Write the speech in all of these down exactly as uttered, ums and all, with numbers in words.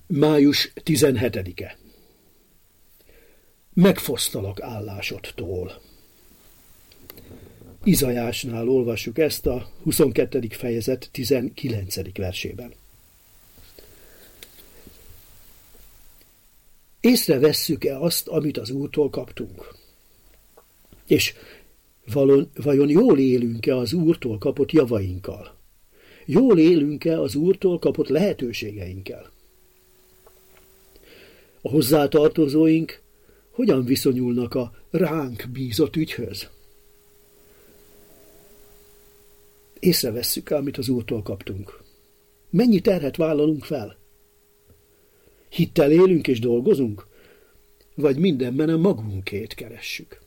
május tizenhetedike. Megfosztalak állásodtól. Izajásnál olvassuk ezt a huszonkettedik fejezet tizenkilencedik versében. Észrevesszük-e azt, amit az Úrtól kaptunk? És valon, vajon jól élünk-e az Úrtól kapott javainkkal? Jól élünk-e az Úrtól kapott lehetőségeinkkel? A hozzátartozóink hogyan viszonyulnak a ránk bízott ügyhöz? Észrevesszük-e, amit az Úrtól kaptunk? Mennyi terhet vállalunk fel? Hittel élünk és dolgozunk? Vagy mindenben a magunkét keressük?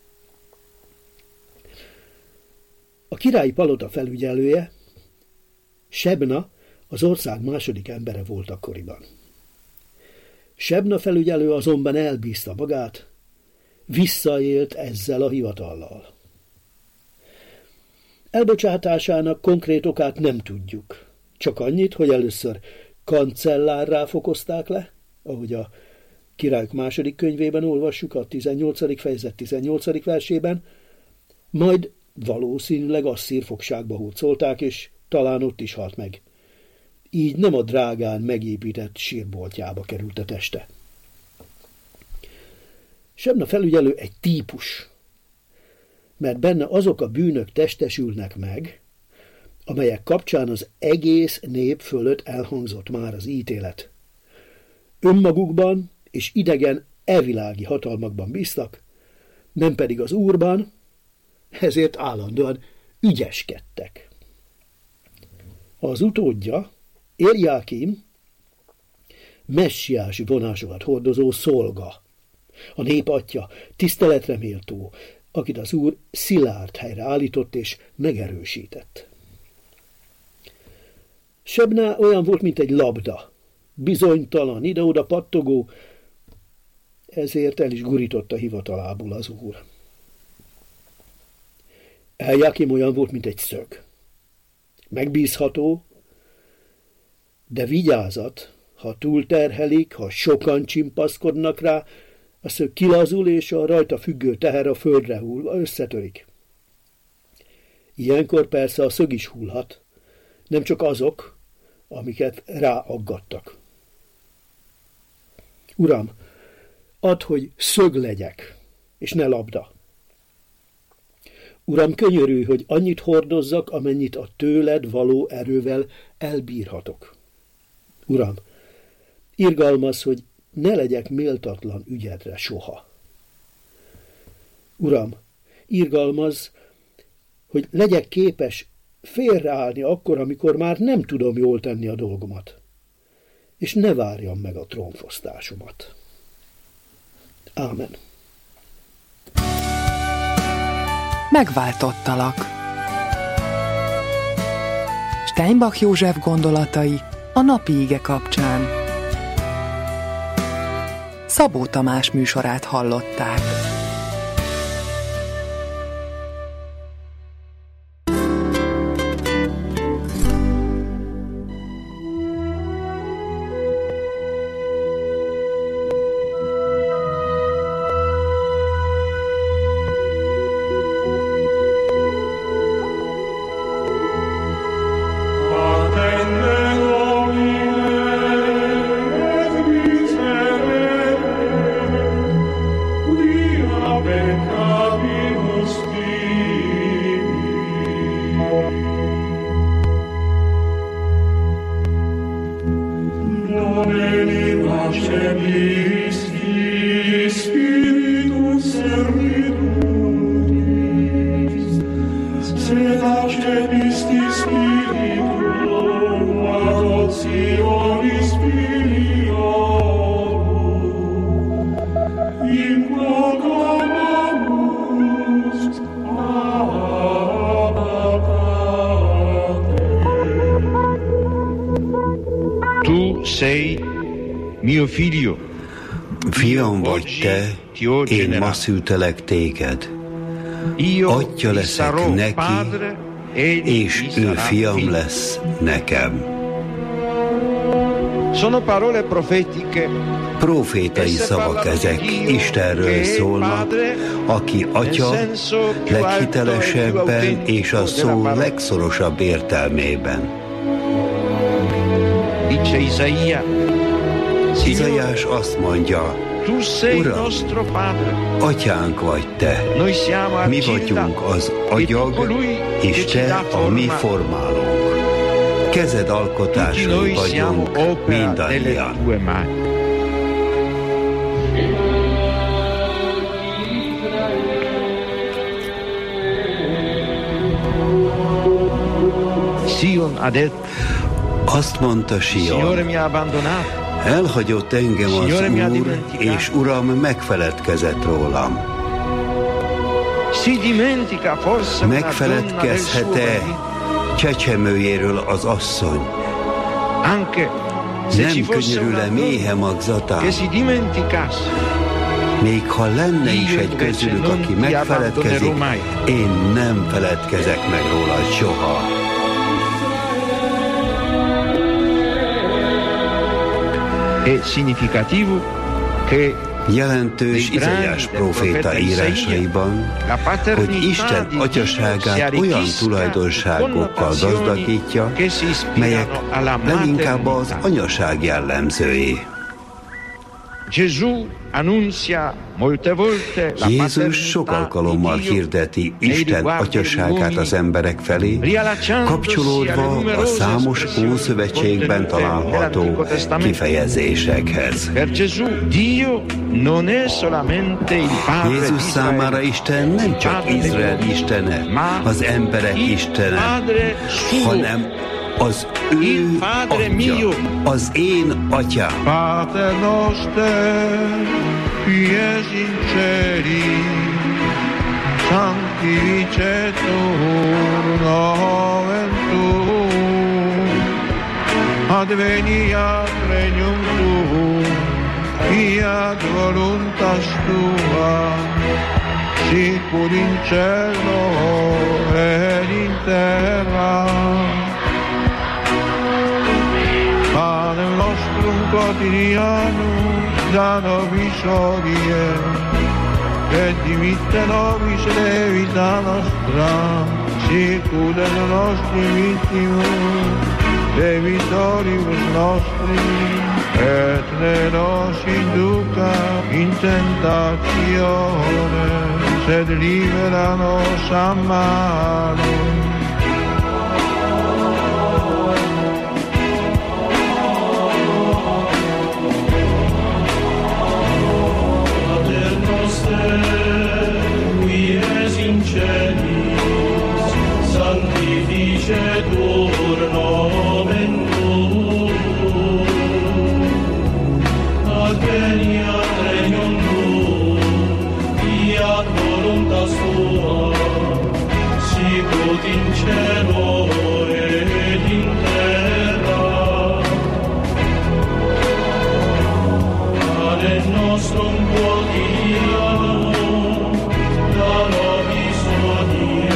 A királyi palota felügyelője, Sebna, az ország második embere volt akkoriban. Sebna felügyelő azonban elbízta magát, visszaélt ezzel a hivatallal. Elbocsátásának konkrét okát nem tudjuk, csak annyit, hogy először kancellárrá fokozták le, ahogy a Királyok második könyvében olvassuk a tizennyolcadik fejezet tizennyolcadik versében, majd valószínűleg asszír fogságba hurcolták, és talán ott is halt meg. Így nem a drágán megépített sírboltjába került a teste. Sebna felügyelő egy típus, mert benne azok a bűnök testesülnek meg, amelyek kapcsán az egész nép fölött elhangzott már az ítélet. Önmagukban és idegen elvilági hatalmakban bíztak, nem pedig az Úrban, ezért állandóan ügyeskedtek. Az utódja, Éljákim, messiási vonásokat hordozó szolga, a nép atya, tiszteletre méltó, akit az Úr szilárd helyre állított és megerősített. Sebna olyan volt, mint egy labda, bizonytalan, ide-oda pattogó, ezért el is gurította hivatalából az Úr. Éljákim olyan volt, mint egy szög. Megbízható, de vigyázat, ha túlterhelik, ha sokan csimpaszkodnak rá, a szög kilazul, és a rajta függő teher a földre hullva összetörik. Ilyenkor persze a szög is hullhat, nem csak azok, amiket ráaggattak. Uram, add, hogy szög legyek, és ne labda. Uram, könyörülj, hogy annyit hordozzak, amennyit a tőled való erővel elbírhatok. Uram, irgalmazz, hogy ne legyek méltatlan ügyedre soha. Uram, irgalmazz, hogy legyek képes félreállni akkor, amikor már nem tudom jól tenni a dolgomat, és ne várjam meg a trónfosztásomat. Ámen. Megváltottalak. Steinbach József gondolatai a napi ige kapcsán. Szabó Tamás műsorát hallották. Fiam vagy te, én ma szültelek téged. Atya leszek neki, és ő fiam lesz nekem. Profétai szavak ezek, Istenről szólnak, aki Atya leghitelesebben és a szó legszorosabb értelmében. Izaiás azt mondja, Uram, Atyánk vagy Te, mi vagyunk az agyag, és Te a mi formálónk. Kezed alkotásai vagyunk mindannyian. Azt mondta Sion, elhagyott engem az Úr, és Uram megfeledkezett rólam. Megfeledkezhet-e csecsemőjéről az asszony? Nem könyörül-e méhe magzatán? Még ha lenne is egy közülük, aki megfeledkezik, én nem feledkezek meg róla soha. Jelentős Izaiás próféta írásaiban, hogy Isten atyaságát olyan tulajdonságokkal gazdagítja, melyek leginkább az anyaság jellemzői. Jézus sok alkalommal hirdeti Isten atyaságát az emberek felé, kapcsolódva a számos Ószövetségben található kifejezésekhez. Jézus számára Isten nem csak Izrael istene, az emberek istene, hanem az ő Atya, az én Atyám. Pater noster, qui es in celi, sanctificetur nomen tuum, adveniat regnum tuum, fiat voluntas tua, sicur in cielo et in terra. Panem nostrum quotidianum da nobis hodie, et dimitte nobis debita nostra, sicut et nostri vittimus debitoribus nostri, et ne nos induca in tentatione, sed libera nos a malo. Sanctificetur nomen tuum, adveniat regnum tuum, fiat voluntas tua, sicut in cielo et in terra. Panem nostrum quotidianum da nobis hodie,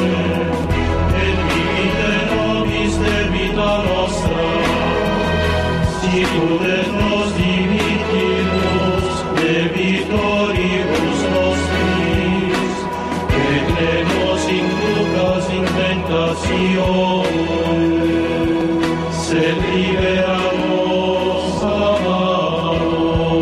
debita nostra, sicut et nos dimittimus debitoribus nostris, et ne nos inducas in tentatione, sed libera nos a malo.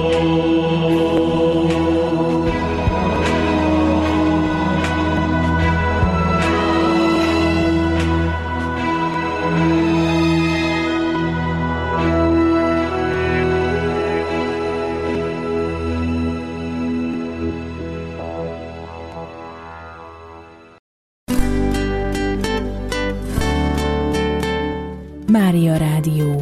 Mária Rádió.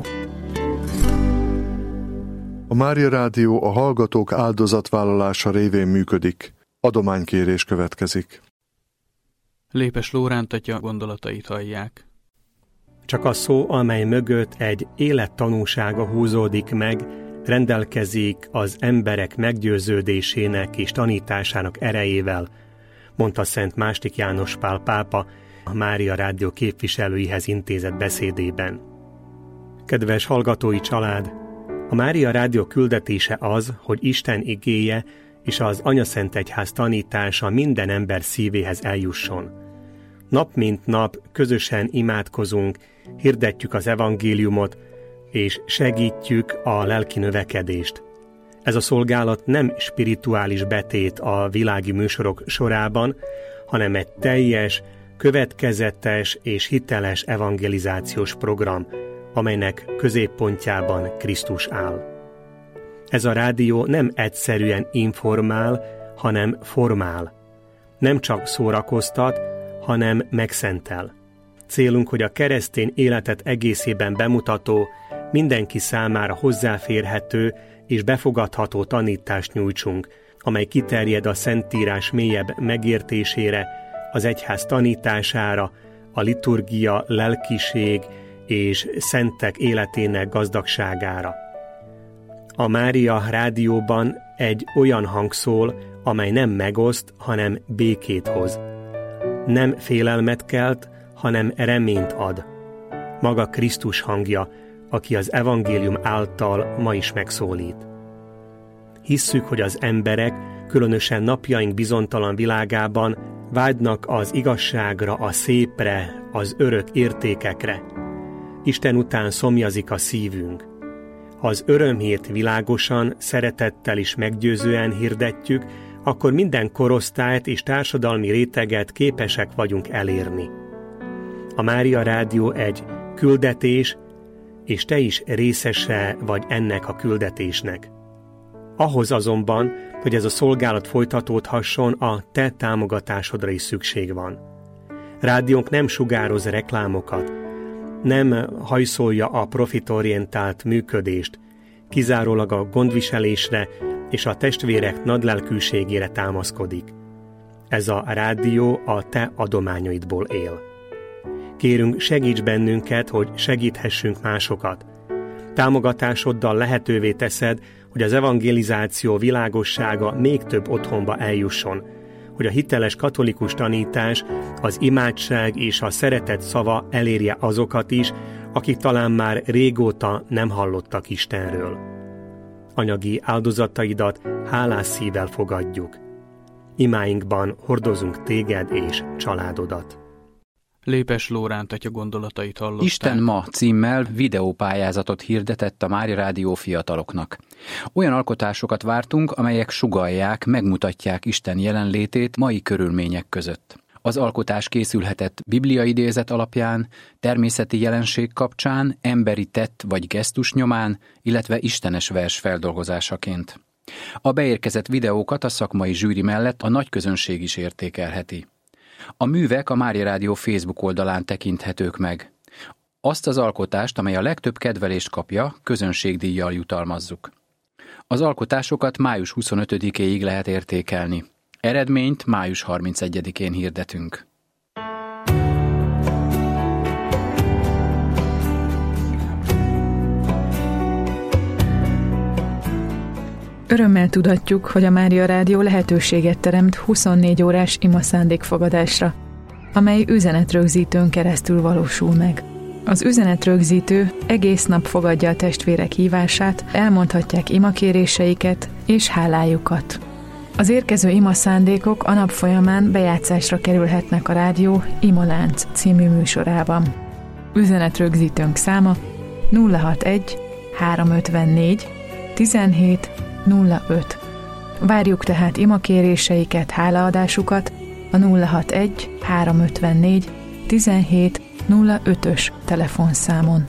A Mária Rádió a hallgatók áldozatvállalása révén működik. Adománykérés következik. Lépes Lóránt atya gondolatait hallják. Csak a szó, amely mögött egy élettanúsága húzódik meg, rendelkezik az emberek meggyőződésének és tanításának erejével, mondta Szent második János Pál pápa a Mária Rádió képviselőihez intézett beszédében. Kedves hallgatói család, A Mária Rádió küldetése az, hogy Isten igéje és az Anyaszentegyház tanítása minden ember szívéhez eljusson. Nap mint nap közösen imádkozunk, hirdetjük az evangéliumot, és segítjük a lelki növekedést. Ez a szolgálat nem spirituális betét a világi műsorok sorában, hanem egy teljes, következetes és hiteles evangelizációs program, amelynek középpontjában Krisztus áll. Ez a rádió nem egyszerűen informál, hanem formál. Nem csak szórakoztat, hanem megszentel. Célunk, hogy a keresztény életet egészében bemutató, mindenki számára hozzáférhető és befogadható tanítást nyújtsunk, amely kiterjed a Szentírás mélyebb megértésére, az egyház tanítására, a liturgia, lelkiség és szentek életének gazdagságára. A Mária Rádióban egy olyan hang szól, amely nem megoszt, hanem békét hoz. Nem félelmet kelt, hanem reményt ad. Maga Krisztus hangja, aki az evangélium által ma is megszólít. Hisszük, hogy az emberek, különösen napjaink bizonytalan világában vágynak az igazságra, a szépre, az örök értékekre. Isten után szomjazik a szívünk. Ha az örömhírt világosan, szeretettel is meggyőzően hirdetjük, akkor minden korosztályt és társadalmi réteget képesek vagyunk elérni. A Mária Rádió egy küldetés, és te is részese vagy ennek a küldetésnek. Ahhoz azonban, hogy ez a szolgálat folytatódhasson, a te támogatásodra is szükség van. Rádiónk nem sugároz reklámokat, nem hajszolja a profitorientált működést, kizárólag a gondviselésre és a testvérek nagylelkűségére támaszkodik. Ez a rádió a te adományaidból él. Kérünk, segíts bennünket, hogy segíthessünk másokat. Támogatásoddal lehetővé teszed, hogy az evangelizáció világossága még több otthonba eljusson, hogy a hiteles katolikus tanítás, az imádság és a szeretet szava elérje azokat is, akik talán már régóta nem hallottak Istenről. Anyagi áldozataidat hálás szívvel fogadjuk. Imáinkban hordozunk téged és családodat. Lépes Lóránt atya gondolatait hallották. Isten ma címmel videópályázatot hirdetett a Mária Rádió fiataloknak. Olyan alkotásokat vártunk, amelyek sugallják, megmutatják Isten jelenlétét mai körülmények között. Az alkotás készülhetett bibliaidézet alapján, természeti jelenség kapcsán, emberi tett vagy gesztus nyomán, illetve istenes vers feldolgozásaként. A beérkezett videókat a szakmai zsűri mellett a nagy közönség is értékelheti. A művek a Mária Rádió Facebook oldalán tekinthetők meg. Azt az alkotást, amely a legtöbb kedvelést kapja, közönségdíjjal jutalmazzuk. Az alkotásokat május huszonötödikéig lehet értékelni. Eredményt május harmincegyedikén hirdetünk. Örömmel tudatjuk, hogy a Mária Rádió lehetőséget teremt huszonnégy órás ima szándékfogadásra, amely üzenetrögzítőn keresztül valósul meg. Az üzenetrögzítő egész nap fogadja a testvérek hívását, elmondhatják imakéréseiket és hálájukat. Az érkező ima szándékok a nap folyamán bejátszásra kerülhetnek a rádió Imolánc című műsorában. Üzenetrögzítőnk száma nulla hatvanegy háromszázötvennégy tizenhét nulla öt. Várjuk tehát imakéréseiket, hálaadásukat a nulla hatvanegy háromszázötvennégy tizenhét nulla ötös telefonszámon.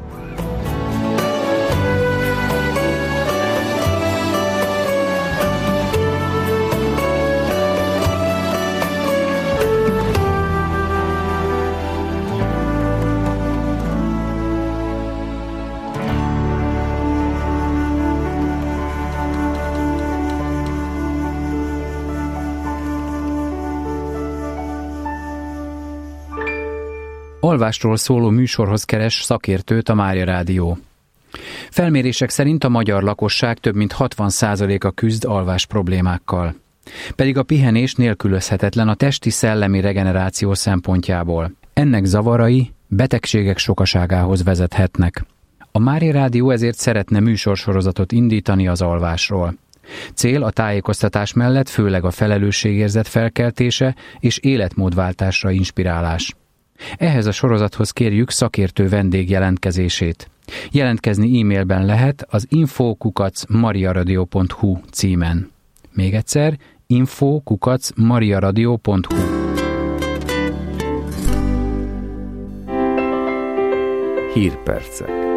Alvásról szóló műsorhoz keres szakértőt a Mária Rádió. Felmérések szerint a magyar lakosság több mint hatvan százaléka küzd alvás problémákkal. Pedig a pihenés nélkülözhetetlen a testi-szellemi regeneráció szempontjából. Ennek zavarai betegségek sokaságához vezethetnek. A Mária Rádió ezért szeretne műsorsorozatot indítani az alvásról. Cél a tájékoztatás mellett főleg a felelősségérzet felkeltése és életmódváltásra inspirálás. Ehhez a sorozathoz kérjük szakértő vendég jelentkezését. Jelentkezni e-mailben lehet az info kukac mariaradio pont hu címen. Még egyszer, info kukac mariaradio pont hu. Hírpercek.